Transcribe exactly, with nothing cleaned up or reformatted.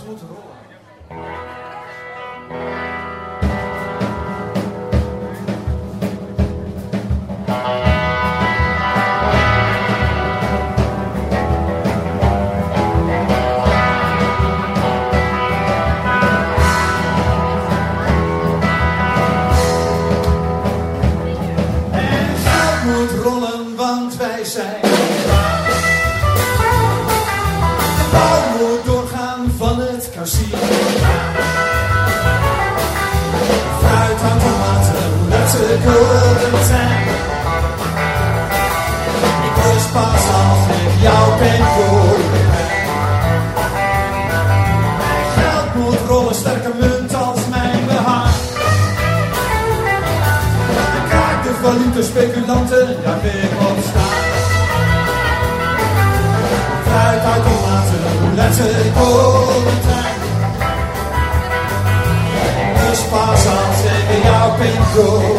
moet rollen. Ik rust pas als ik jou ken voor mijn geld moet rollen, sterke munt als mijn behaar. De kaak, de valute, speculanten, daar wil ik op staan. Fruitautomaten, roulette, kolentijn. Ik rust pas als ik jou ken voor